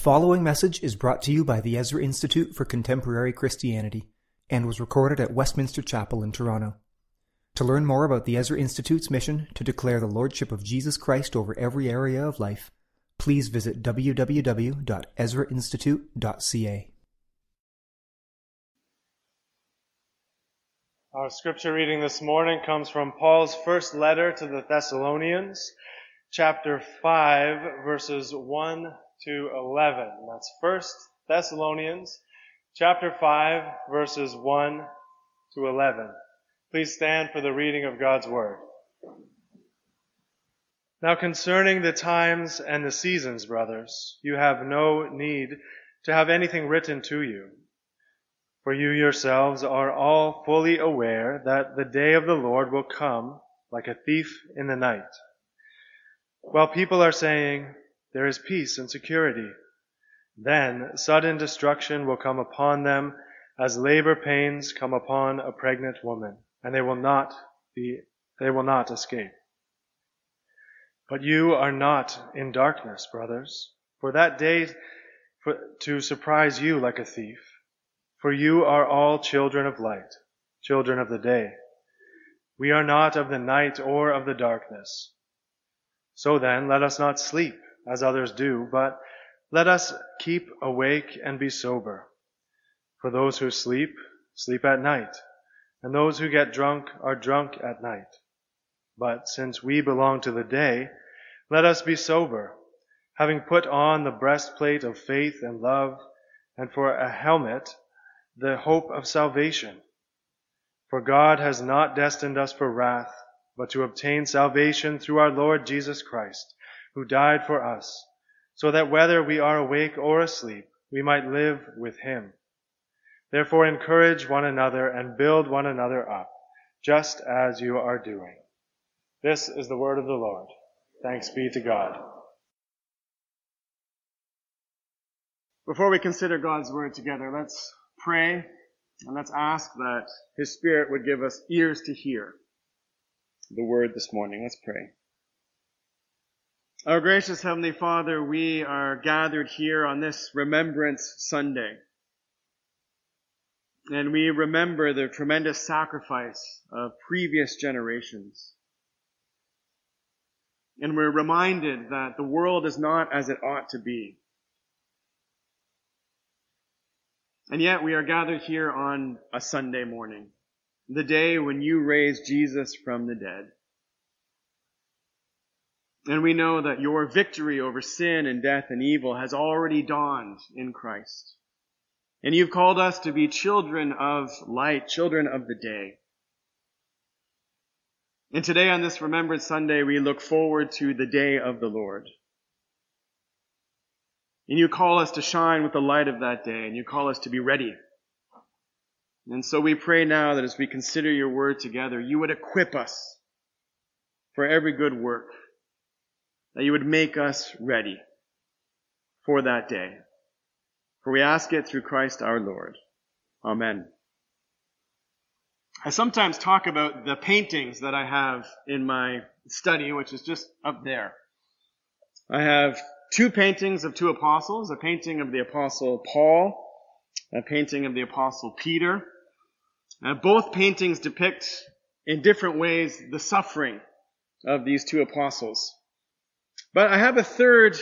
following message is brought to you by the Ezra Institute for Contemporary Christianity and was recorded at Westminster Chapel in Toronto. To learn more about the Ezra Institute's mission to declare the Lordship of Jesus Christ over every area of life, please visit www.ezrainstitute.ca. Our scripture reading this morning comes from Paul's first letter to the Thessalonians, chapter 5, verses 1 to 11. That's 1 Thessalonians, chapter 5, verses 1 to 11. Please stand for the reading of God's word. Now concerning the times and the seasons, brothers, you have no need to have anything written to you. For you yourselves are all fully aware that the day of the Lord will come like a thief in the night. While people are saying, there is peace and security, then sudden destruction will come upon them as labor pains come upon a pregnant woman, and they will not escape. But you are not in darkness, brothers, for that day to surprise you like a thief. For you are all children of light, children of the day. We are not of the night or of the darkness. So then, let us not sleep as others do, but let us keep awake and be sober. For those who sleep, sleep at night, and those who get drunk are drunk at night. But since we belong to the day, let us be sober, having put on the breastplate of faith and love, and for a helmet, the hope of salvation. For God has not destined us for wrath, but to obtain salvation through our Lord Jesus Christ, who died for us, so that whether we are awake or asleep, we might live with him. Therefore encourage one another and build one another up, just as you are doing. This is the word of the Lord. Thanks be to God. Before we consider God's word together, let's pray and let's ask that His Spirit would give us ears to hear the word this morning. Let's pray. Our gracious Heavenly Father, we are gathered here on this Remembrance Sunday. And we remember the tremendous sacrifice of previous generations. And we're reminded that the world is not as it ought to be. And yet we are gathered here on a Sunday morning, the day when you raised Jesus from the dead. And we know that your victory over sin and death and evil has already dawned in Christ. And you've called us to be children of light, children of the day. And today on this Remembrance Sunday, we look forward to the day of the Lord. And you call us to shine with the light of that day, and you call us to be ready. And so we pray now that as we consider your word together, you would equip us for every good work, that you would make us ready for that day. For we ask it through Christ our Lord. Amen. I sometimes talk about the paintings that I have in my study, which is just up there. I have two paintings of two apostles, a painting of the Apostle Paul, a painting of the Apostle Peter. Both paintings depict in different ways the suffering of these two apostles. But I have a third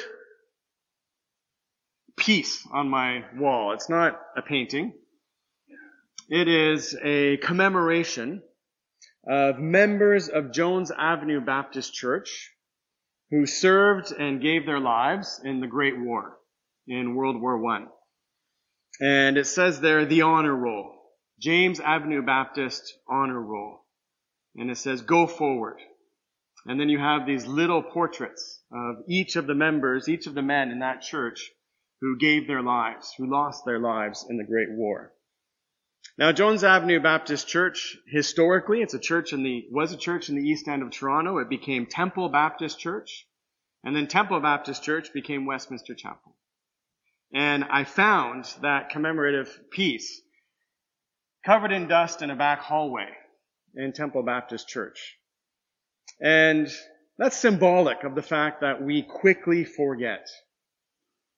piece on my wall. It's not a painting. It is a commemoration of members of Jones Avenue Baptist Church who served and gave their lives in the Great War, in World War I. And it says there, the honor roll, James Avenue Baptist honor roll. And it says, go forward. And then you have these little portraits of each of the members, each of the men in that church who gave their lives, who lost their lives in the Great War. Now, Jones Avenue Baptist Church, historically, was a church in the East End of Toronto. It became Temple Baptist Church, and then Temple Baptist Church became Westminster Chapel. And I found that commemorative piece covered in dust in a back hallway in Temple Baptist Church. And that's symbolic of the fact that we quickly forget.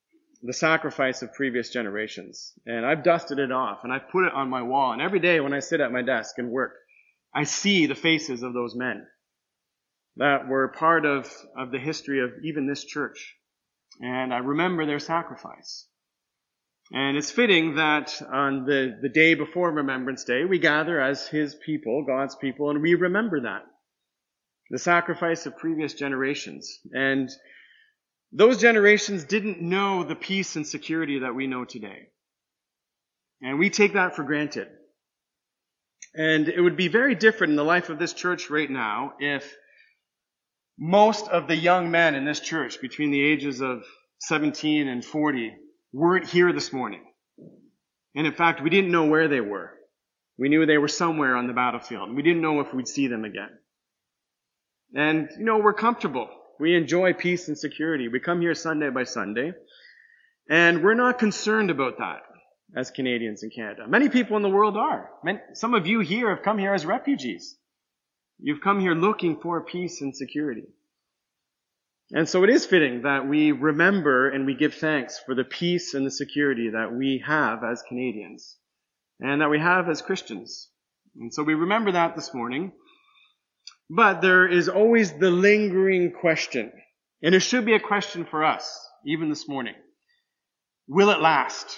the sacrifice of previous generations. And I've dusted it off, and I've put it on my wall. And every day when I sit at my desk and work, I see the faces of those men that were part of the history of even this church. And I remember their sacrifice. And it's fitting that on the day before Remembrance Day, we gather as His people, God's people, and we remember that. The sacrifice of previous generations. And those generations didn't know the peace and security that we know today. And we take that for granted. And it would be very different in the life of this church right now if most of the young men in this church between the ages of 17 and 40 weren't here this morning. And in fact, we didn't know where they were. We knew they were somewhere on the battlefield. We didn't know if we'd see them again. And, we're comfortable. We enjoy peace and security. We come here Sunday by Sunday. And we're not concerned about that as Canadians in Canada. Many people in the world are. Some of you here have come here as refugees. You've come here looking for peace and security. And so it is fitting that we remember and we give thanks for the peace and the security that we have as Canadians and that we have as Christians. And so we remember that this morning. But there is always the lingering question, and it should be a question for us, even this morning. Will it last?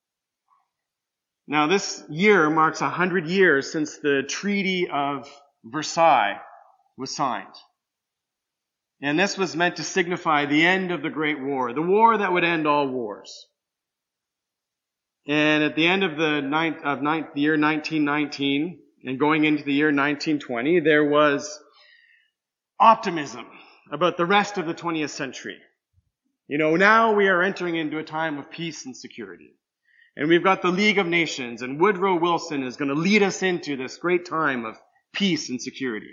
Now, this year marks 100 years since the Treaty of Versailles was signed. And this was meant to signify the end of the Great War, the war that would end all wars. And at the end of the year 1919 and going into the year 1920, there was optimism about the rest of the 20th century. Now we are entering into a time of peace and security. And we've got the League of Nations, and Woodrow Wilson is going to lead us into this great time of peace and security.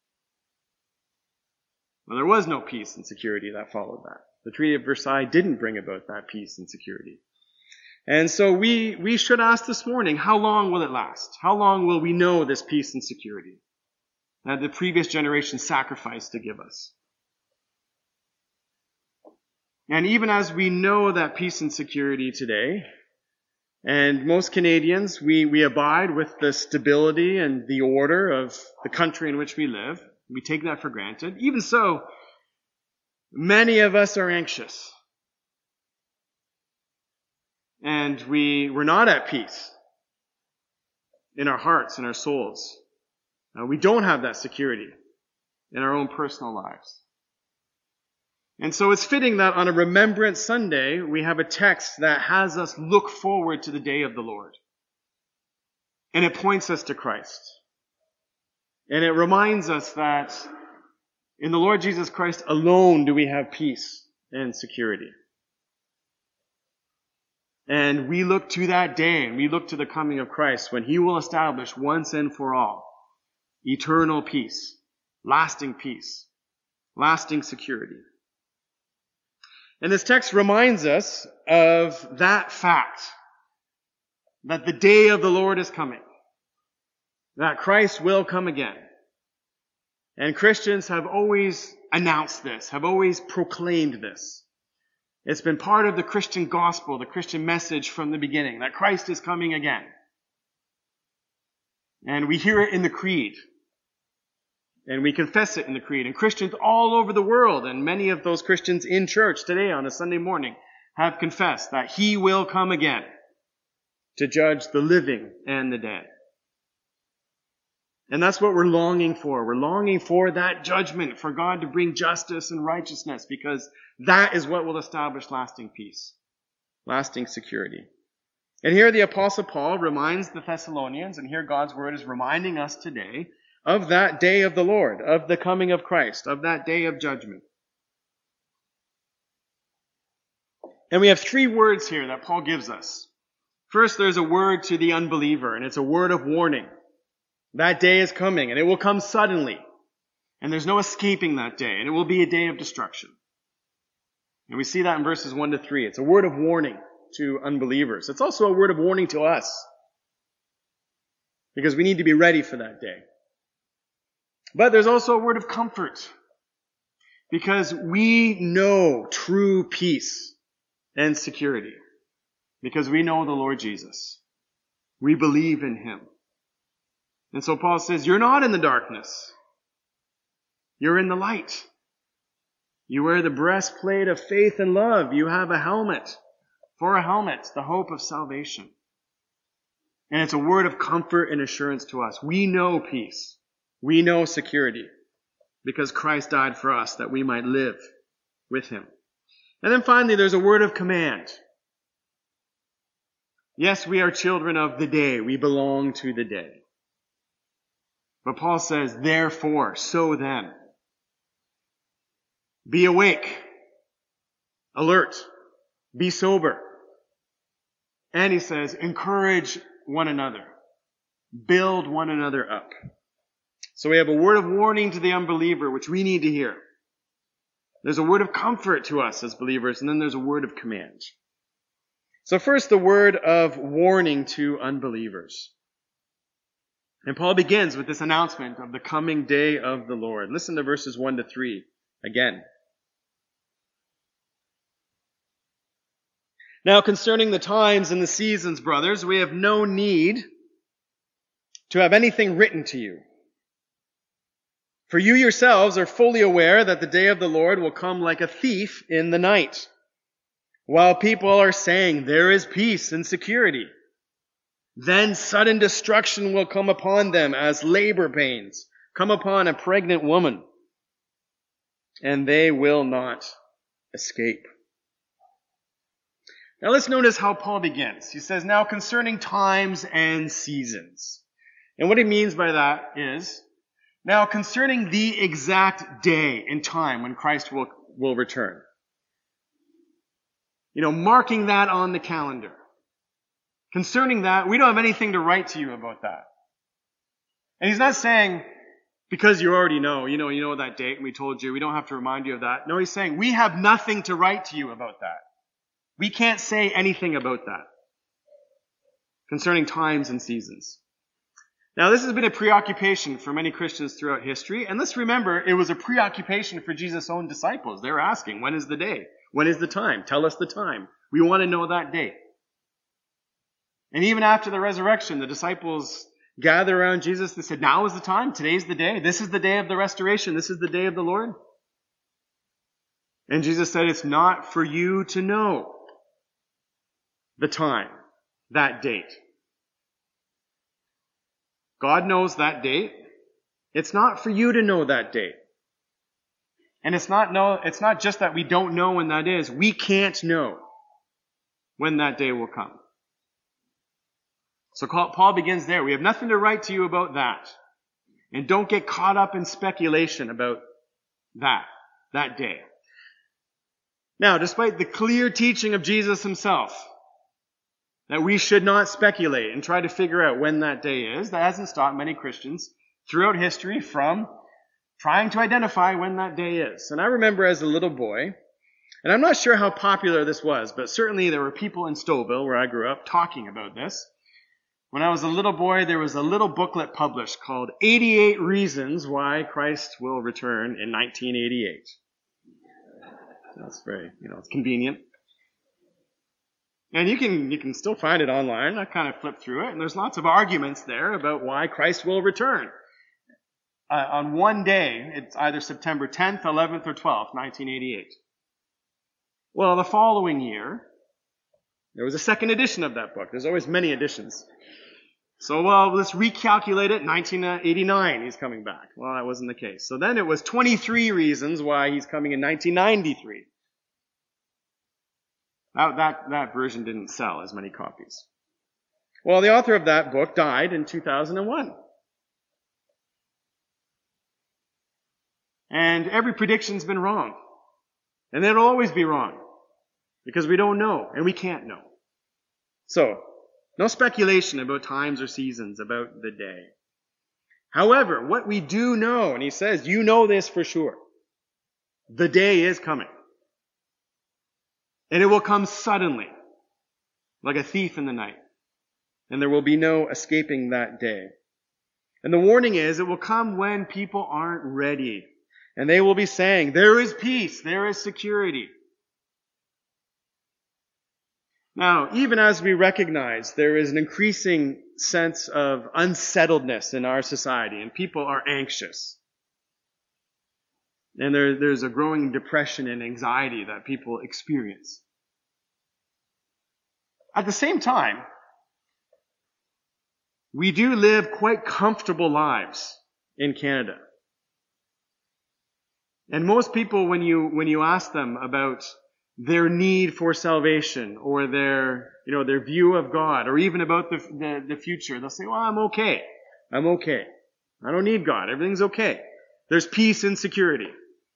Well, there was no peace and security that followed that. The Treaty of Versailles didn't bring about that peace and security. And so we should ask this morning, how long will it last? How long will we know this peace and security that the previous generation sacrificed to give us? And even as we know that peace and security today, and most Canadians, we abide with the stability and the order of the country in which we live. We take that for granted. Even so, many of us are anxious. And we're not at peace in our hearts and our souls. We don't have that security in our own personal lives. And so it's fitting that on a Remembrance Sunday, we have a text that has us look forward to the day of the Lord. And it points us to Christ. And it reminds us that in the Lord Jesus Christ alone do we have peace and security. And we look to that day, and we look to the coming of Christ when He will establish once and for all eternal peace, lasting security. And this text reminds us of that fact, that the day of the Lord is coming, that Christ will come again. And Christians have always announced this, have always proclaimed this. It's been part of the Christian gospel, the Christian message from the beginning, that Christ is coming again. And we hear it in the creed. And we confess it in the creed. And Christians all over the world, and many of those Christians in church today on a Sunday morning, have confessed that He will come again to judge the living and the dead. And that's what we're longing for. We're longing for that judgment, for God to bring justice and righteousness, because that is what will establish lasting peace, lasting security. And here the Apostle Paul reminds the Thessalonians, and here God's Word is reminding us today, of that day of the Lord, of the coming of Christ, of that day of judgment. And we have three words here that Paul gives us. First, there's a word to the unbeliever, and it's a word of warning. That day is coming, and it will come suddenly. And there's no escaping that day, and it will be a day of destruction. And we see that in verses 1 to 3. It's a word of warning to unbelievers. It's also a word of warning to us, because we need to be ready for that day. But there's also a word of comfort, because we know true peace and security. Because we know the Lord Jesus. We believe in Him. And so Paul says, you're not in the darkness. You're in the light. You wear the breastplate of faith and love. You have a helmet. For a helmet, the hope of salvation. And it's a word of comfort and assurance to us. We know peace. We know security. Because Christ died for us that we might live with Him. And then finally, there's a word of command. Yes, we are children of the day. We belong to the day. But Paul says, therefore, so then, be awake, alert, be sober. And he says, encourage one another, build one another up. So we have a word of warning to the unbeliever, which we need to hear. There's a word of comfort to us as believers, and then there's a word of command. So first, the word of warning to unbelievers. And Paul begins with this announcement of the coming day of the Lord. Listen to verses 1 to 3 again. Now, concerning the times and the seasons, brothers, we have no need to have anything written to you. For you yourselves are fully aware that the day of the Lord will come like a thief in the night. While people are saying there is peace and security, then sudden destruction will come upon them as labor pains come upon a pregnant woman, and they will not escape. Now let's notice how Paul begins. He says, now concerning times and seasons. And what he means by that is, now concerning the exact day and time when Christ will return. Marking that on the calendar. Concerning that, we don't have anything to write to you about that. And he's not saying, because you already know, you know that date, and we told you, we don't have to remind you of that. No, he's saying, we have nothing to write to you about that. We can't say anything about that. Concerning times and seasons. Now, this has been a preoccupation for many Christians throughout history, and let's remember, it was a preoccupation for Jesus' own disciples. They were asking, when is the day? When is the time? Tell us the time. We want to know that date. And even after the resurrection, the disciples gathered around Jesus. They said, now is the time. Today's the day. This is the day of the restoration. This is the day of the Lord. And Jesus said, it's not for you to know the time, that date. God knows that date. It's not for you to know that date. And it's not just that we don't know when that is. We can't know when that day will come. So Paul begins there. We have nothing to write to you about that. And don't get caught up in speculation about that day. Now, despite the clear teaching of Jesus himself, that we should not speculate and try to figure out when that day is, that hasn't stopped many Christians throughout history from trying to identify when that day is. And I remember as a little boy, and I'm not sure how popular this was, but certainly there were people in Stouffville, where I grew up, talking about this. When I was a little boy, there was a little booklet published called 88 Reasons Why Christ Will Return in 1988. That's very, it's convenient. And you can still find it online. I kind of flipped through it, and there's lots of arguments there about why Christ will return. On one day, it's either September 10th, 11th, or 12th, 1988. Well, the following year, there was a second edition of that book. There's always many editions. So, let's recalculate it. 1989, he's coming back. Well, that wasn't the case. So then it was 23 reasons why he's coming in 1993. That version didn't sell as many copies. Well, the author of that book died in 2001. And every prediction's been wrong. And it'll always be wrong. Because we don't know, and we can't know. So, no speculation about times or seasons, about the day. However, what we do know, and he says, you know this for sure, the day is coming. And it will come suddenly, like a thief in the night. And there will be no escaping that day. And the warning is, it will come when people aren't ready. And they will be saying, there is peace, there is security. Now, even as we recognize there is an increasing sense of unsettledness in our society, and people are anxious, and there's a growing depression and anxiety that people experience. At the same time, we do live quite comfortable lives in Canada. And most people, when you ask them about their need for salvation or their view of God or even about the future, they'll say, well, I'm okay. I don't need God. Everything's okay. There's peace and security.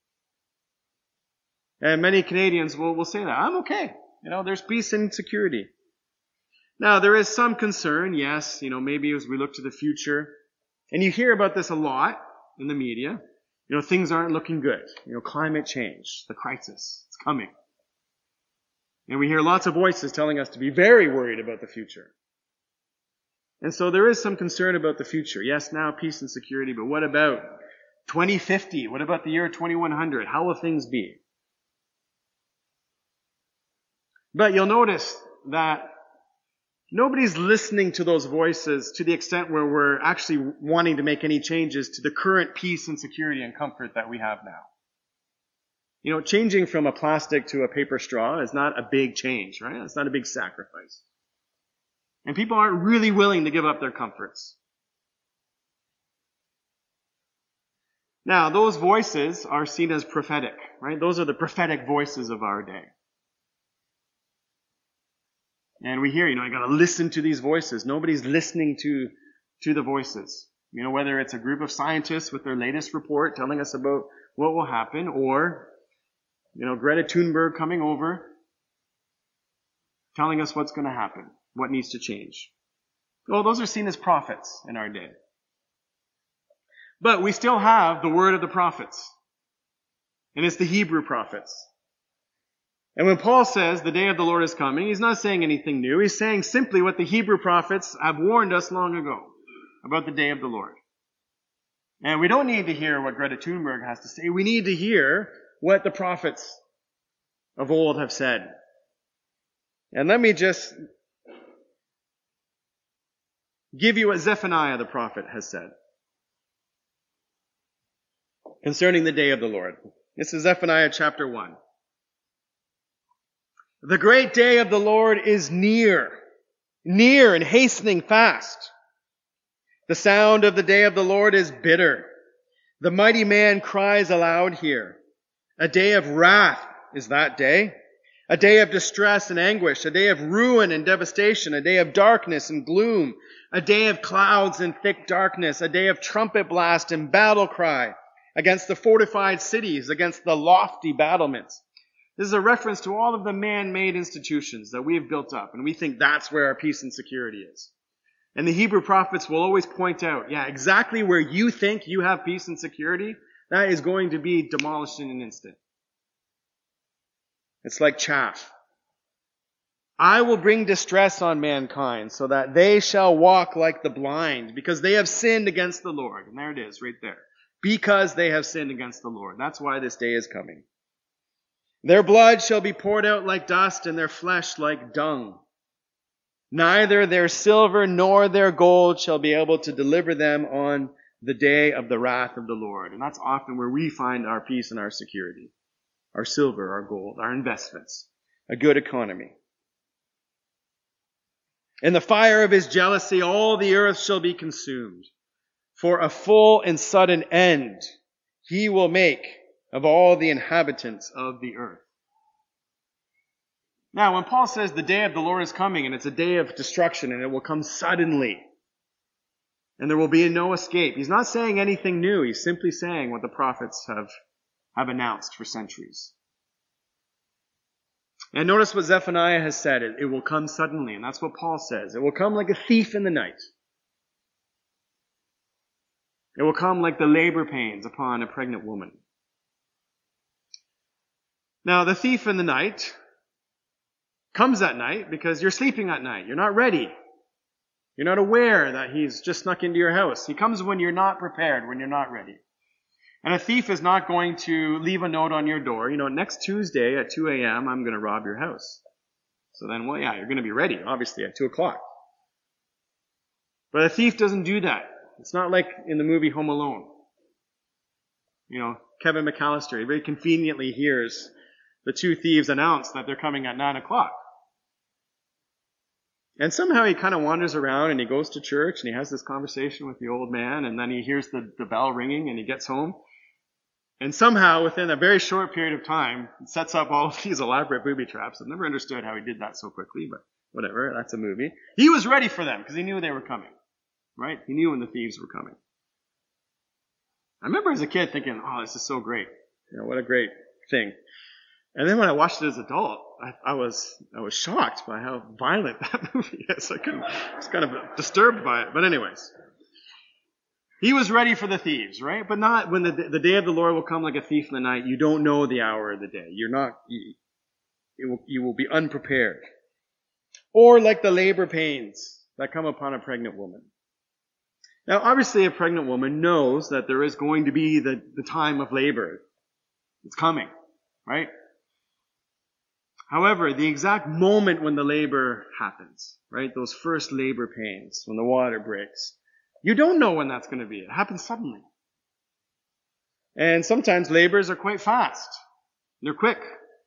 And many Canadians will say that. I'm okay. There's peace and security. Now, there is some concern, yes, maybe as we look to the future, and you hear about this a lot in the media, things aren't looking good. Climate change, the crisis, it's coming. And we hear lots of voices telling us to be very worried about the future. And so there is some concern about the future. Yes, now peace and security, but what about 2050? What about the year 2100? How will things be? But you'll notice that nobody's listening to those voices to the extent where we're actually wanting to make any changes to the current peace and security and comfort that we have now. Changing from a plastic to a paper straw is not a big change, right? It's not a big sacrifice. And people aren't really willing to give up their comforts. Now, those voices are seen as prophetic, right? Those are the prophetic voices of our day. And we hear, I gotta listen to these voices. Nobody's listening to the voices. Whether it's a group of scientists with their latest report telling us about what will happen, or, Greta Thunberg coming over, telling us what's gonna happen, what needs to change. Well, those are seen as prophets in our day. But we still have the word of the prophets. And it's the Hebrew prophets. And when Paul says the day of the Lord is coming, he's not saying anything new. He's saying simply what the Hebrew prophets have warned us long ago about the day of the Lord. And we don't need to hear what Greta Thunberg has to say. We need to hear what the prophets of old have said. And let me just give you what Zephaniah the prophet has said concerning the day of the Lord. This is Zephaniah chapter 1. The great day of the Lord is near and hastening fast. The sound of the day of the Lord is bitter. The mighty man cries aloud here. A day of wrath is that day. A day of distress and anguish. A day of ruin and devastation. A day of darkness and gloom. A day of clouds and thick darkness. A day of trumpet blast and battle cry against the fortified cities, against the lofty battlements. This is a reference to all of the man-made institutions that we have built up, and we think that's where our peace and security is. And the Hebrew prophets will always point out, exactly where you think you have peace and security, that is going to be demolished in an instant. It's like chaff. I will bring distress on mankind so that they shall walk like the blind because they have sinned against the Lord. And there it is, right there. Because they have sinned against the Lord. That's why this day is coming. Their blood shall be poured out like dust, and their flesh like dung. Neither their silver nor their gold shall be able to deliver them on the day of the wrath of the Lord. And that's often where we find our peace and our security. Our silver, our gold, our investments, a good economy. In the fire of his jealousy, all the earth shall be consumed. For a full and sudden end he will make of all the inhabitants of the earth. Now, when Paul says the day of the Lord is coming, and it's a day of destruction, and it will come suddenly, and there will be no escape, he's not saying anything new. He's simply saying what the prophets have announced for centuries. And notice what Zephaniah has said. It will come suddenly, and that's what Paul says. It will come like a thief in the night. It will come like the labor pains upon a pregnant woman. Now, the thief in the night comes at night because you're sleeping at night. You're not ready. You're not aware that he's just snuck into your house. He comes when you're not prepared, when you're not ready. And a thief is not going to leave a note on your door. Next Tuesday at 2 a.m., I'm going to rob your house. So then, well, yeah, you're going to be ready, obviously, at 2 o'clock. But a thief doesn't do that. It's not like in the movie Home Alone. You know, Kevin McAllister, he very conveniently hears the two thieves announce that they're coming at 9 o'clock. And somehow he kind of wanders around and he goes to church and he has this conversation with the old man, and then he hears the bell ringing and he gets home. And somehow, within a very short period of time, sets up all of these elaborate booby traps. I've never understood how he did that so quickly, but whatever, that's a movie. He was ready for them because he knew they were coming, right? He knew when the thieves were coming. I remember as a kid thinking, oh, this is so great. You know, what a great thing. And then when I watched it as an adult, I was shocked by how violent that movie is. I was kind of disturbed by it. But anyways, he was ready for the thieves, right? But not when the day of the Lord will come like a thief in the night. You don't know the hour of the day. You will be unprepared. Or like the labor pains that come upon a pregnant woman. Now, obviously, a pregnant woman knows that there is going to be the time of labor. It's coming, right? However, the exact moment when the labor happens, right? Those first labor pains, when the water breaks, you don't know when that's going to be. It happens suddenly. And sometimes labors are quite fast. They're quick.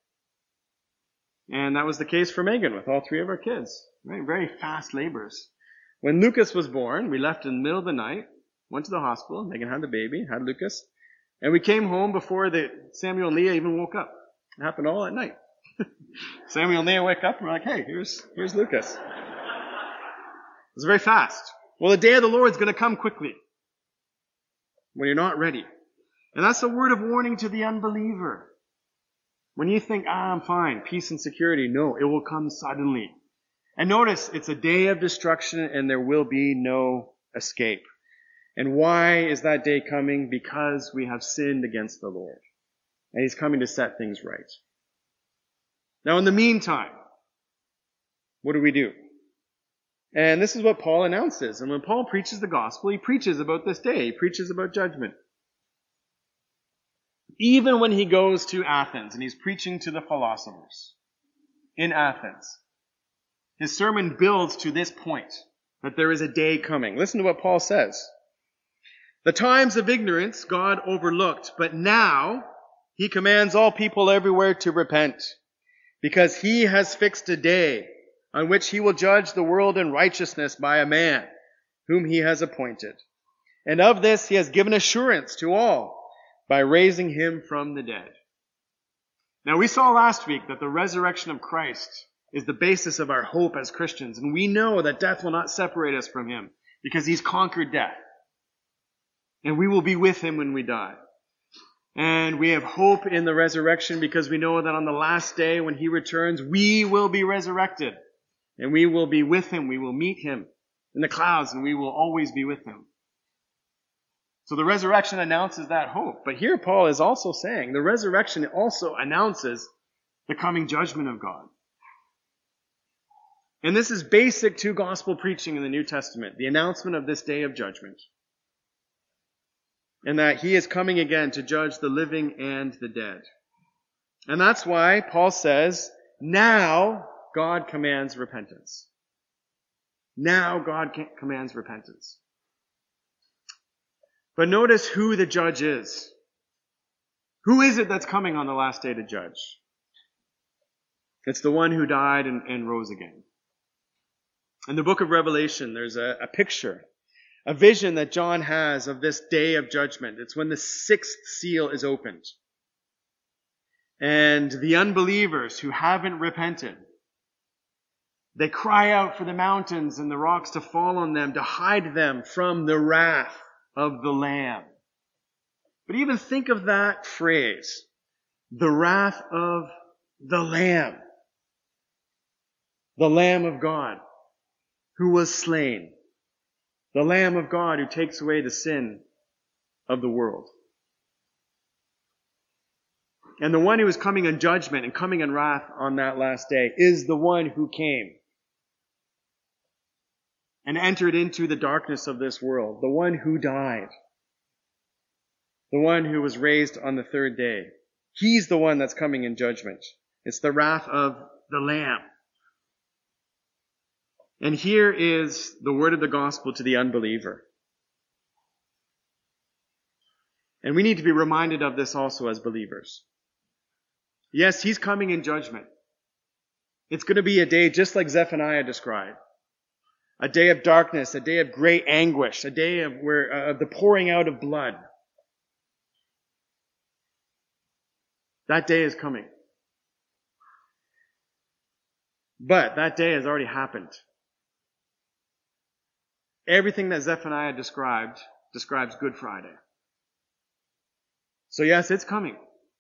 And that was the case for Megan with all 3 of our kids, right? Very fast labors. When Lucas was born, we left in the middle of the night, went to the hospital. Megan had the baby, had Lucas. And we came home before Samuel and Leah even woke up. It happened all at night. Samuel and Leah wake up and we're like, hey, here's Lucas. It was very fast. Well, the day of the Lord is going to come quickly when you're not ready. And that's a word of warning to the unbeliever. When you think, I'm fine, peace and security, no, it will come suddenly. And notice, it's a day of destruction and there will be no escape. And why is that day coming? Because we have sinned against the Lord. And He's coming to set things right. Now, in the meantime, what do? And this is what Paul announces. And when Paul preaches the gospel, he preaches about this day. He preaches about judgment. Even when he goes to Athens and he's preaching to the philosophers in Athens, his sermon builds to this point, that there is a day coming. Listen to what Paul says. The times of ignorance God overlooked, but now He commands all people everywhere to repent, because He has fixed a day on which He will judge the world in righteousness by a man whom He has appointed. And of this He has given assurance to all by raising Him from the dead. Now, we saw last week that the resurrection of Christ is the basis of our hope as Christians. And we know that death will not separate us from Him because He's conquered death. And we will be with Him when we die. And we have hope in the resurrection because we know that on the last day when He returns, we will be resurrected. And we will be with Him. We will meet Him in the clouds and we will always be with Him. So the resurrection announces that hope. But here Paul is also saying the resurrection also announces the coming judgment of God. And this is basic to gospel preaching in the New Testament, the announcement of this day of judgment. And that He is coming again to judge the living and the dead. And that's why Paul says, now God commands repentance. Now God commands repentance. But notice who the judge is. Who is it that's coming on the last day to judge? It's the one who died and rose again. In the book of Revelation, there's a picture, a vision that John has of this day of judgment. It's when the 6th seal is opened. And the unbelievers who haven't repented, they cry out for the mountains and the rocks to fall on them, to hide them from the wrath of the Lamb. But even think of that phrase, the wrath of the Lamb. The Lamb of God, who was slain. The Lamb of God who takes away the sin of the world. And the one who is coming in judgment and coming in wrath on that last day is the one who came and entered into the darkness of this world. The one who died. The one who was raised on the 3rd day. He's the one that's coming in judgment. It's the wrath of the Lamb. And here is the word of the gospel to the unbeliever. And we need to be reminded of this also as believers. Yes, he's coming in judgment. It's going to be a day just like Zephaniah described. A day of darkness, a day of great anguish, a day of the pouring out of blood. That day is coming. But that day has already happened. Everything that Zephaniah describes Good Friday. So yes, it's coming.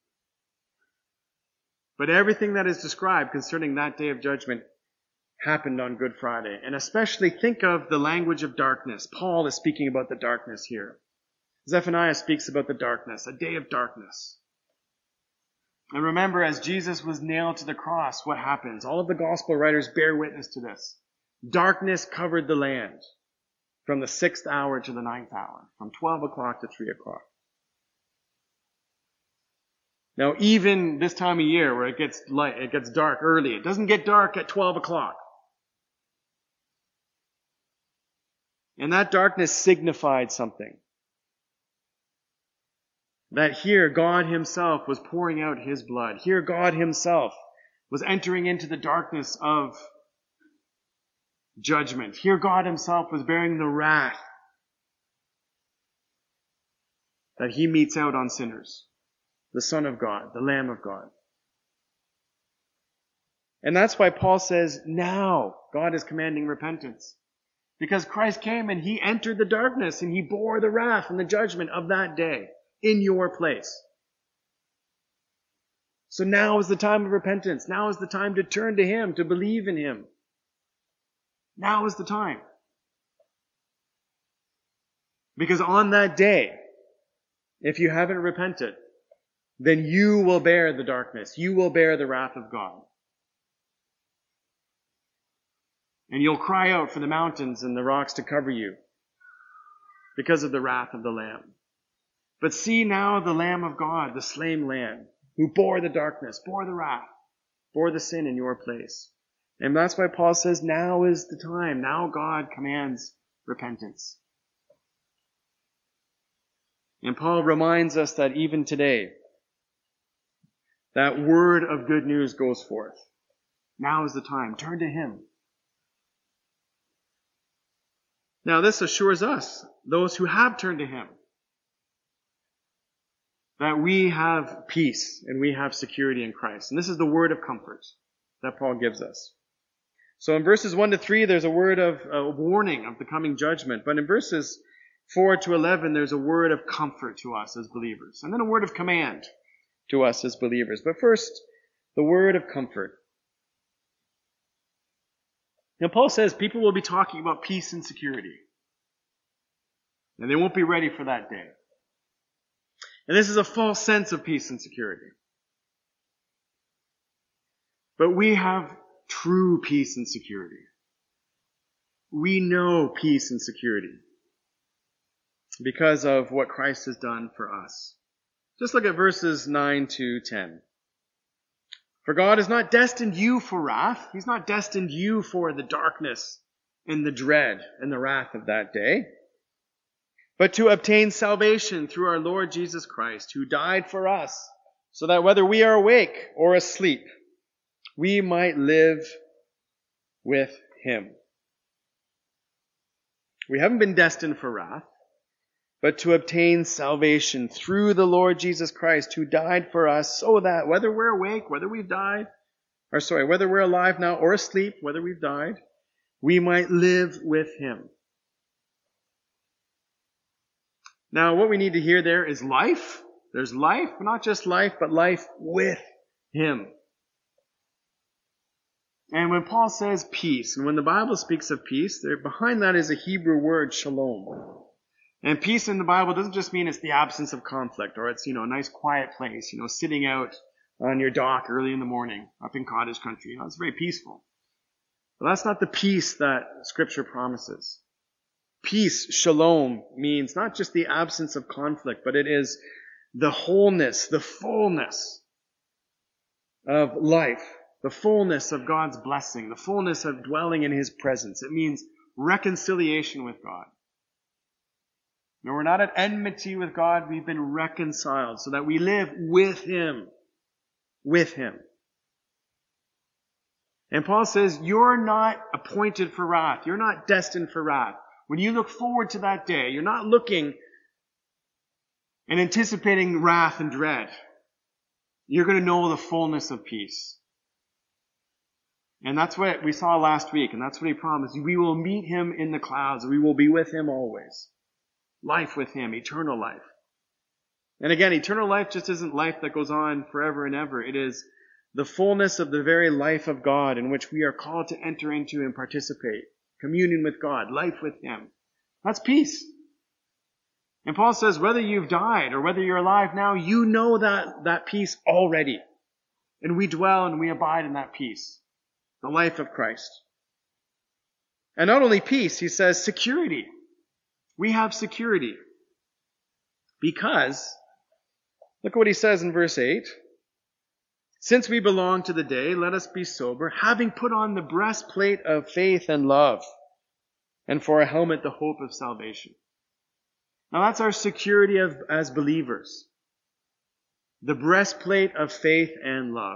But everything that is described concerning that day of judgment happened on Good Friday. And especially think of the language of darkness. Paul is speaking about the darkness here. Zephaniah speaks about the darkness, a day of darkness. And remember, as Jesus was nailed to the cross, what happens? All of the gospel writers bear witness to this. Darkness covered the land from the 6th hour to the 9th hour, from 12 o'clock to 3 o'clock. Now, even this time of year where it gets light, it gets dark early, it doesn't get dark at 12 o'clock. And that darkness signified something. That here God himself was pouring out his blood. Here God himself was entering into the darkness of judgment. Here God himself was bearing the wrath that he metes out on sinners. The Son of God, the Lamb of God. And that's why Paul says, now God is commanding repentance. Because Christ came and he entered the darkness and he bore the wrath and the judgment of that day in your place. So now is the time of repentance. Now is the time to turn to him, to believe in him. Now is the time. Because on that day, if you haven't repented, then you will bear the darkness. You will bear the wrath of God. And you'll cry out for the mountains and the rocks to cover you because of the wrath of the Lamb. But see now the Lamb of God, the slain Lamb, who bore the darkness, bore the wrath, bore the sin in your place. And that's why Paul says, now is the time. Now God commands repentance. And Paul reminds us that even today, that word of good news goes forth. Now is the time. Turn to him. Now this assures us, those who have turned to him, that we have peace and we have security in Christ. And this is the word of comfort that Paul gives us. So in verses 1 to 3, there's a word of a warning of the coming judgment. But in verses 4 to 11, there's a word of comfort to us as believers. And then a word of command to us as believers. But first, the word of comfort. Now Paul says people will be talking about peace and security. And they won't be ready for that day. And this is a false sense of peace and security. But we have true peace and security. We know peace and security because of what Christ has done for us. Just look at verses 9 to 10. For God has not destined you for wrath. He's not destined you for the darkness and the dread and the wrath of that day, but to obtain salvation through our Lord Jesus Christ, who died for us, so that whether we are awake or asleep, we might live with him. We haven't been destined for wrath, but to obtain salvation through the Lord Jesus Christ, who died for us, so that whether we're awake, whether we're alive now or asleep, whether we've died, we might live with him. Now, what we need to hear there is life. There's life, not just life, but life with him. And when Paul says peace, and when the Bible speaks of peace, behind that is a Hebrew word, shalom. And peace in the Bible doesn't just mean it's the absence of conflict, or it's, a nice quiet place, sitting out on your dock early in the morning up in cottage country. It's very peaceful. But that's not the peace that Scripture promises. Peace, shalom, means not just the absence of conflict, but it is the wholeness, the fullness of life the fullness of God's blessing, the fullness of dwelling in His presence. It means reconciliation with God. No, we're not at enmity with God. We've been reconciled so that we live with Him. With Him. And Paul says, you're not appointed for wrath. You're not destined for wrath. When you look forward to that day, you're not looking and anticipating wrath and dread. You're going to know the fullness of peace. And that's what we saw last week, and that's what he promised. We will meet Him in the clouds. We will be with Him always. Life with Him, eternal life. And again, eternal life just isn't life that goes on forever and ever. It is the fullness of the very life of God in which we are called to enter into and participate. Communion with God, life with Him. That's peace. And Paul says, whether you've died or whether you're alive now, you know that peace already. And we dwell and we abide in that peace. The life of Christ. And not only peace, he says security. We have security. Because, look at what he says in verse 8. Since we belong to the day, let us be sober, having put on the breastplate of faith and love, and for a helmet the hope of salvation. Now that's our security as believers. The breastplate of faith and love.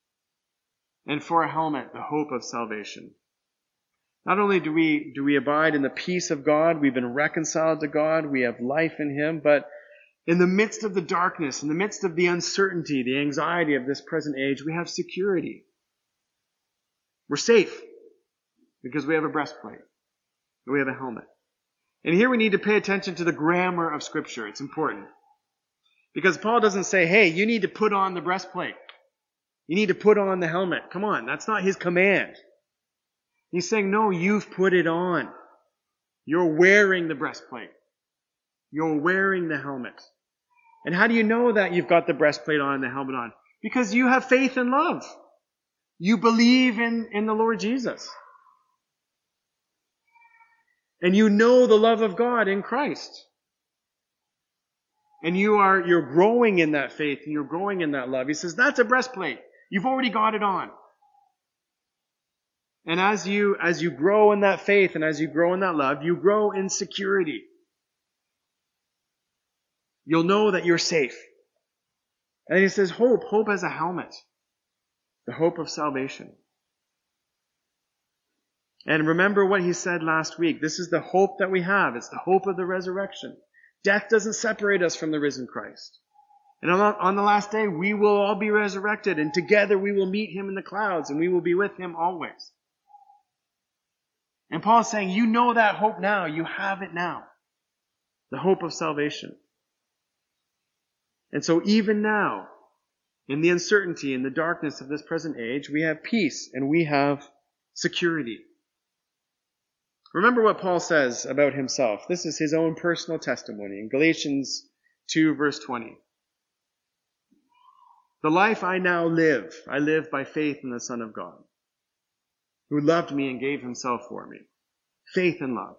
And for a helmet, the hope of salvation. Not only do we abide in the peace of God, we've been reconciled to God, we have life in Him, but in the midst of the darkness, in the midst of the uncertainty, the anxiety of this present age, we have security. We're safe because we have a breastplate. We have a helmet. And here we need to pay attention to the grammar of Scripture. It's important. Because Paul doesn't say, hey, you need to put on the breastplate. You need to put on the helmet. Come on, that's not his command. He's saying, no, you've put it on. You're wearing the breastplate. You're wearing the helmet. And how do you know that you've got the breastplate on and the helmet on? Because you have faith and love. You believe in the Lord Jesus. And you know the love of God in Christ. And you're growing in that faith and you're growing in that love. He says, that's a breastplate. You've already got it on. And as you grow in that faith and as you grow in that love, you grow in security. You'll know that you're safe. And he says, hope as a helmet. The hope of salvation. And remember what he said last week. This is the hope that we have. It's the hope of the resurrection. Death doesn't separate us from the risen Christ. And on the last day, we will all be resurrected, and together we will meet Him in the clouds, and we will be with Him always. And Paul is saying, you know that hope now. You have it now. The hope of salvation. And so even now, in the uncertainty, in the darkness of this present age, we have peace and we have security. Remember what Paul says about himself. This is his own personal testimony in Galatians 2 verse 20. The life I now live, I live by faith in the Son of God, who loved me and gave Himself for me. Faith and love.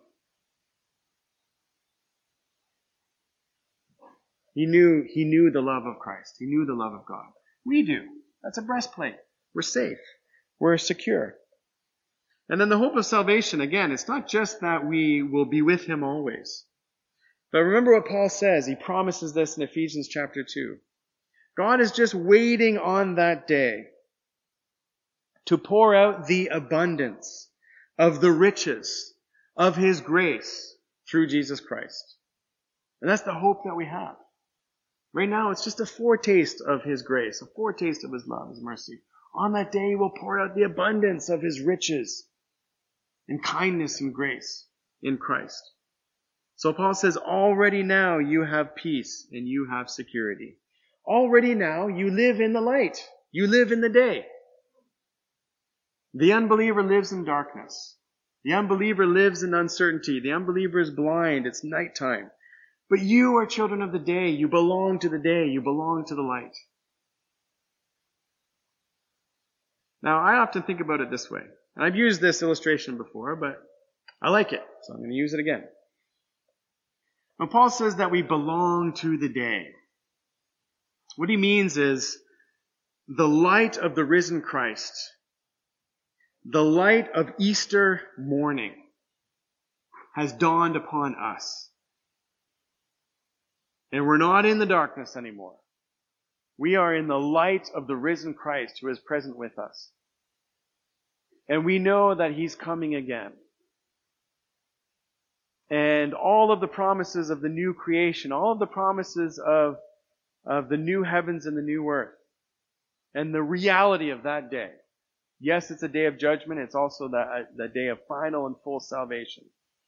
He knew the love of Christ. He knew the love of God. We do. That's a breastplate. We're safe. We're secure. And then the hope of salvation, again, it's not just that we will be with Him always. But remember what Paul says. He promises this in Ephesians chapter 2. God is just waiting on that day to pour out the abundance of the riches of His grace through Jesus Christ. And that's the hope that we have. Right now, it's just a foretaste of His grace, a foretaste of His love, His mercy. On that day, He will pour out the abundance of His riches and kindness and grace in Christ. So Paul says, already now you have peace and you have security. Already now you live in the light. You live in the day. The unbeliever lives in darkness. The unbeliever lives in uncertainty. The unbeliever is blind. It's nighttime. But you are children of the day. You belong to the day. You belong to the light. Now, I often think about it this way. And I've used this illustration before, but I like it, so I'm going to use it again. When Paul says that we belong to the day, what he means is the light of the risen Christ, the light of Easter morning, has dawned upon us. And we're not in the darkness anymore. We are in the light of the risen Christ who is present with us. And we know that He's coming again. And all of the promises of the new creation, all of the promises of the new heavens and the new earth, and the reality of that day. Yes, it's a day of judgment. It's also the day of final and full salvation.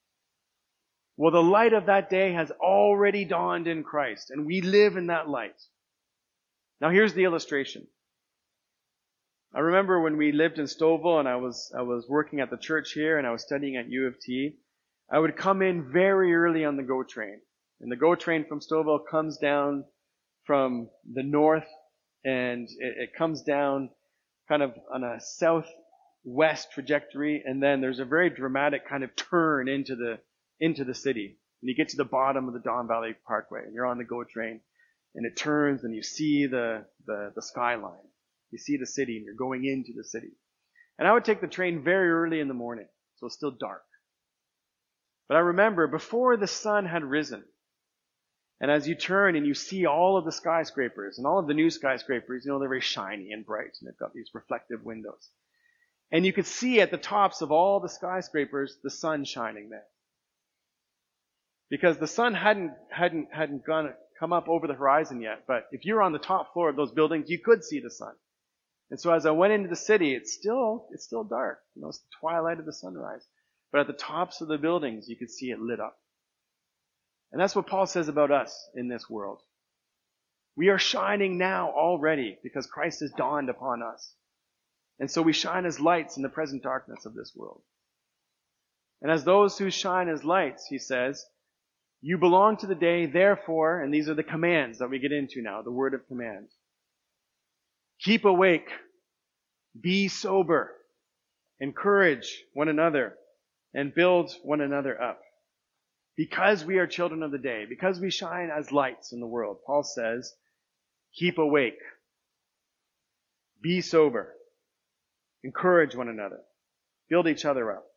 Well, the light of that day has already dawned in Christ, and we live in that light. Now here's the illustration. I remember when we lived in Stouffville and I was working at the church here and I was studying at U of T, I would come in very early on the GO train. And the GO train from Stouffville comes down from the north, and it comes down kind of on a southwest trajectory, and then there's a very dramatic kind of turn into the city. And you get to the bottom of the Don Valley Parkway, and you're on the GO train, and it turns, and you see the skyline. You see the city, and you're going into the city. And I would take the train very early in the morning, so it's still dark. But I remember before the sun had risen, and as you turn and you see all of the skyscrapers, and all of the new skyscrapers, they're very shiny and bright, and they've got these reflective windows. And you could see at the tops of all the skyscrapers the sun shining there. Because the sun hadn't come up over the horizon yet, but if you were on the top floor of those buildings, you could see the sun. And so as I went into the city, it's still dark. It's the twilight of the sunrise. But at the tops of the buildings, you could see it lit up. And that's what Paul says about us in this world. We are shining now already because Christ has dawned upon us. And so we shine as lights in the present darkness of this world. And as those who shine as lights, he says, you belong to the day, therefore, and these are the commands that we get into now, the word of command. Keep awake, be sober, encourage one another, and build one another up. Because we are children of the day, because we shine as lights in the world, Paul says, keep awake, be sober, encourage one another, build each other up.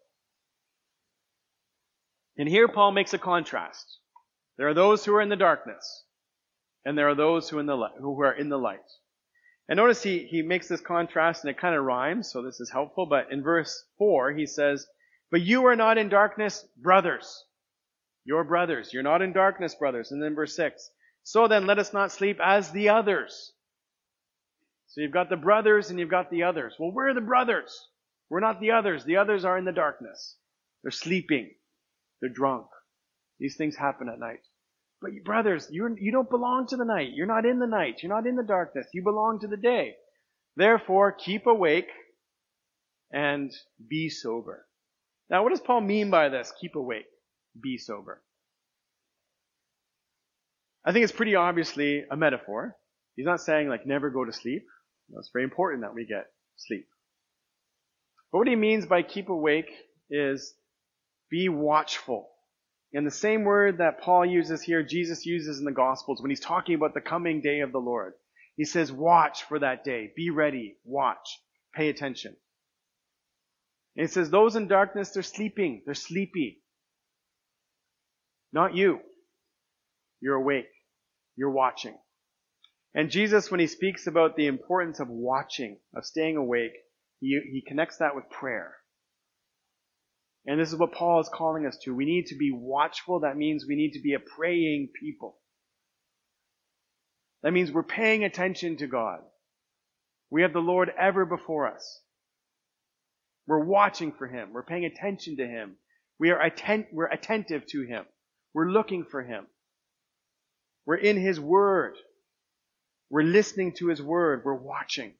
And here Paul makes a contrast. There are those who are in the darkness, and there are those who are in the light. And notice he makes this contrast, and it kind of rhymes, so this is helpful. But in verse 4, he says, but you are not in darkness, brothers. You're brothers. You're not in darkness, brothers. And then verse 6, so then let us not sleep as the others. So you've got the brothers and you've got the others. Well, we're the brothers. We're not the others. The others are in the darkness. They're sleeping. They're drunk. These things happen at night. But you brothers, you don't belong to the night. You're not in the night. You're not in the darkness. You belong to the day. Therefore, keep awake and be sober. Now, what does Paul mean by this? Keep awake, be sober. I think it's pretty obviously a metaphor. He's not saying never go to sleep. It's very important that we get sleep. But what he means by keep awake is be watchful. And the same word that Paul uses here, Jesus uses in the Gospels when he's talking about the coming day of the Lord. He says, watch for that day. Be ready. Watch. Pay attention. And it says, those in darkness, they're sleeping. They're sleepy. Not you. You're awake. You're watching. And Jesus, when he speaks about the importance of watching, of staying awake, he connects that with prayer. And this is what Paul is calling us to. We need to be watchful. That means we need to be a praying people. That means we're paying attention to God. We have the Lord ever before us. We're watching for Him. We're paying attention to Him. We're attentive to Him. We're looking for Him. We're in His Word. We're listening to His Word. We're watching.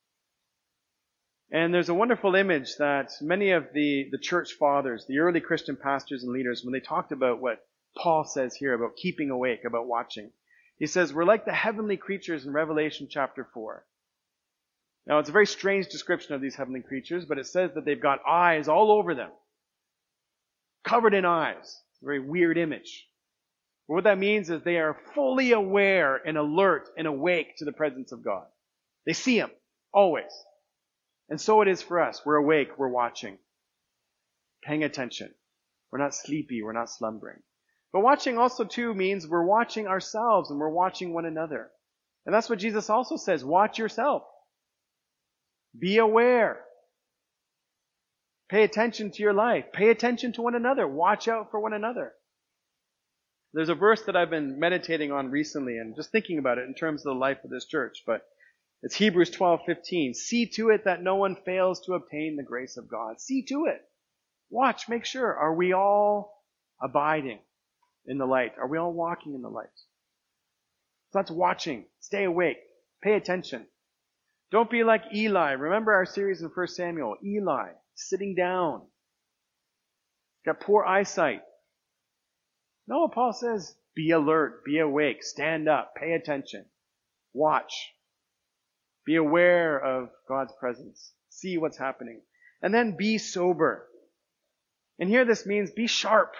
And there's a wonderful image that many of the church fathers, the early Christian pastors and leaders, when they talked about what Paul says here about keeping awake, about watching, he says, we're like the heavenly creatures in Revelation chapter 4. Now, it's a very strange description of these heavenly creatures, but it says that they've got eyes all over them, covered in eyes. It's a very weird image. But what that means is they are fully aware and alert and awake to the presence of God. They see him, always. And so it is for us. We're awake, we're watching, paying attention. We're not sleepy, we're not slumbering. But watching also too means we're watching ourselves and we're watching one another. And that's what Jesus also says, watch yourself. Be aware. Pay attention to your life. Pay attention to one another. Watch out for one another. There's a verse that I've been meditating on recently and just thinking about it in terms of the life of this church, but it's Hebrews 12:15. See to it that no one fails to obtain the grace of God. See to it. Watch, make sure. Are we all abiding in the light? Are we all walking in the light? So that's watching. Stay awake. Pay attention. Don't be like Eli. Remember our series in 1 Samuel. Eli, sitting down. Got poor eyesight. No, Paul says, be alert, be awake, stand up, pay attention. Watch. Be aware of God's presence. See what's happening. And then be sober. And here this means be sharp.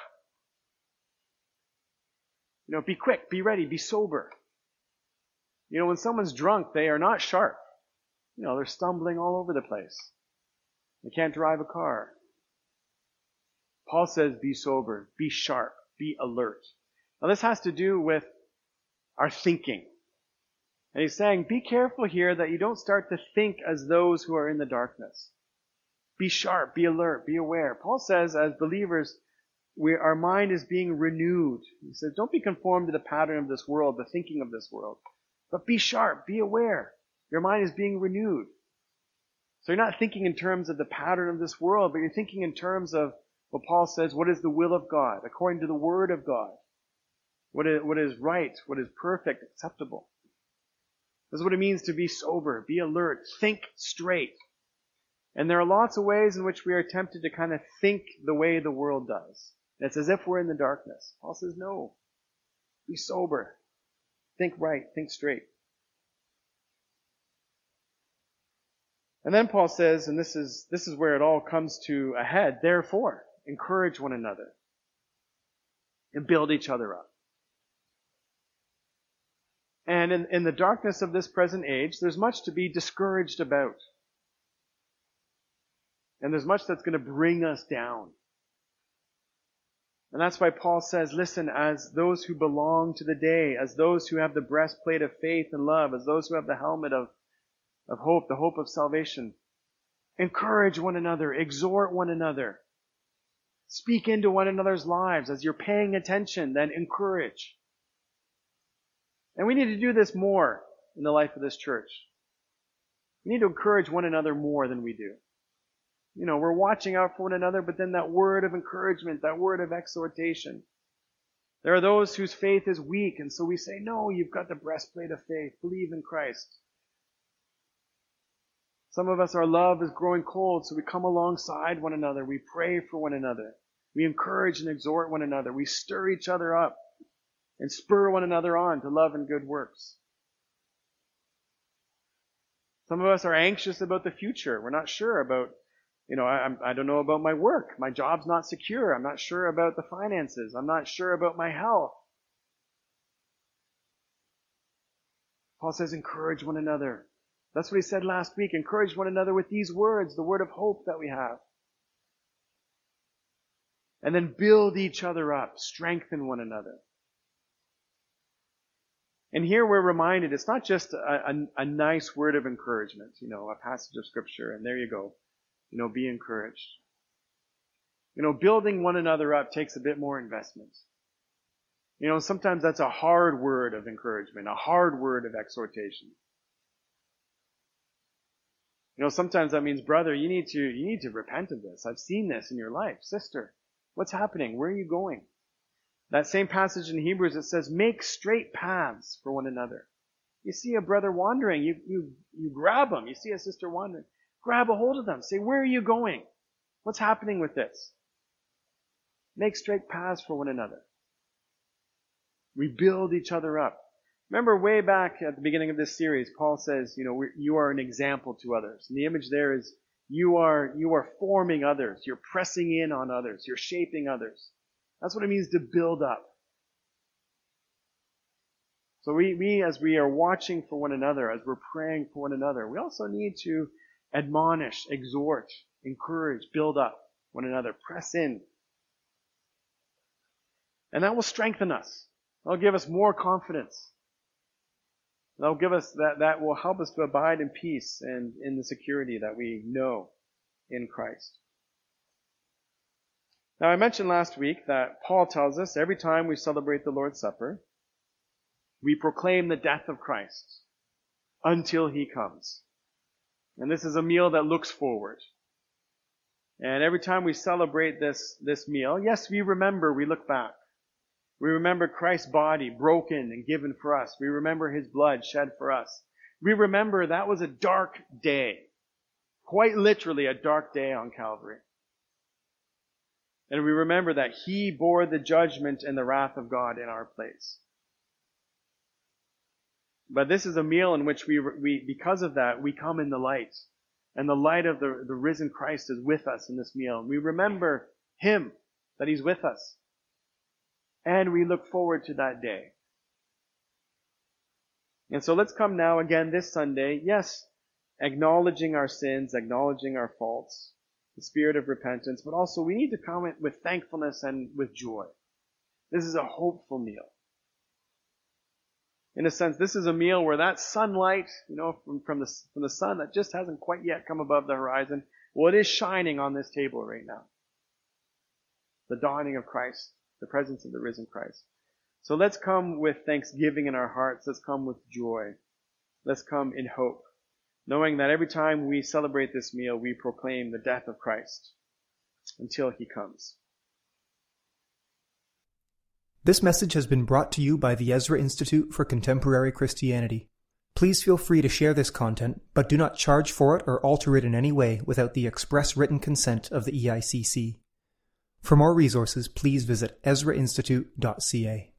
Be quick, be ready, be sober. When someone's drunk, they are not sharp. They're stumbling all over the place. They can't drive a car. Paul says be sober, be sharp, be alert. Now this has to do with our thinking. And he's saying, be careful here that you don't start to think as those who are in the darkness. Be sharp, be alert, be aware. Paul says, as believers, our mind is being renewed. He says, don't be conformed to the pattern of this world, the thinking of this world. But be sharp, be aware. Your mind is being renewed. So you're not thinking in terms of the pattern of this world, but you're thinking in terms of what Paul says, what is the will of God, according to the Word of God. What is right, what is perfect, acceptable. This is what it means to be sober, be alert, think straight. And there are lots of ways in which we are tempted to kind of think the way the world does. It's as if we're in the darkness. Paul says, no. Be sober. Think right, think straight. And then Paul says, and this is where it all comes to a head, therefore, encourage one another and build each other up. And in the darkness of this present age, there's much to be discouraged about. And there's much that's going to bring us down. And that's why Paul says, listen, as those who belong to the day, as those who have the breastplate of faith and love, as those who have the helmet of hope, the hope of salvation, encourage one another, exhort one another, speak into one another's lives. As you're paying attention, then encourage. And we need to do this more in the life of this church. We need to encourage one another more than we do. We're watching out for one another, but then that word of encouragement, that word of exhortation. There are those whose faith is weak, and so we say, no, you've got the breastplate of faith. Believe in Christ. Some of us, our love is growing cold, so we come alongside one another. We pray for one another. We encourage and exhort one another. We stir each other up and spur one another on to love and good works. Some of us are anxious about the future. We're not sure about, I don't know about my work. My job's not secure. I'm not sure about the finances. I'm not sure about my health. Paul says, encourage one another. That's what he said last week. Encourage one another with these words, the word of hope that we have. And then build each other up, strengthen one another. And here we're reminded, it's not just a nice word of encouragement, a passage of scripture, and there you go. Be encouraged. Building one another up takes a bit more investment. Sometimes that's a hard word of encouragement, a hard word of exhortation. Sometimes that means, brother, you need to repent of this. I've seen this in your life. Sister, what's happening? Where are you going? That same passage in Hebrews, it says, make straight paths for one another. You see a brother wandering, you grab him. You see a sister wandering, grab a hold of them. Say, where are you going? What's happening with this? Make straight paths for one another. We build each other up. Remember way back at the beginning of this series, Paul says, you are an example to others. And the image there is you are forming others. You're pressing in on others. You're shaping others. That's what it means to build up. So we, as we are watching for one another, as we're praying for one another, we also need to admonish, exhort, encourage, build up one another, press in. And that will strengthen us. That'll give us more confidence. That'll give us that will help us to abide in peace and in the security that we know in Christ. Now, I mentioned last week that Paul tells us every time we celebrate the Lord's Supper, we proclaim the death of Christ until he comes. And this is a meal that looks forward. And every time we celebrate this meal, yes, we remember, we look back. We remember Christ's body broken and given for us. We remember his blood shed for us. We remember that was a dark day. Quite literally a dark day on Calvary. And we remember that he bore the judgment and the wrath of God in our place. But this is a meal in which we because of that, we come in the light. And the light of the risen Christ is with us in this meal. We remember him, that he's with us. And we look forward to that day. And so let's come now again this Sunday, yes, acknowledging our sins, acknowledging our faults, the spirit of repentance, but also we need to come with thankfulness and with joy. This is a hopeful meal. In a sense, this is a meal where that sunlight, from the sun that just hasn't quite yet come above the horizon, well, it is shining on this table right now. The dawning of Christ, the presence of the risen Christ. So let's come with thanksgiving in our hearts. Let's come with joy. Let's come in hope, knowing that every time we celebrate this meal, we proclaim the death of Christ until he comes. This message has been brought to you by the Ezra Institute for Contemporary Christianity. Please feel free to share this content, but do not charge for it or alter it in any way without the express written consent of the EICC. For more resources, please visit ezrainstitute.ca.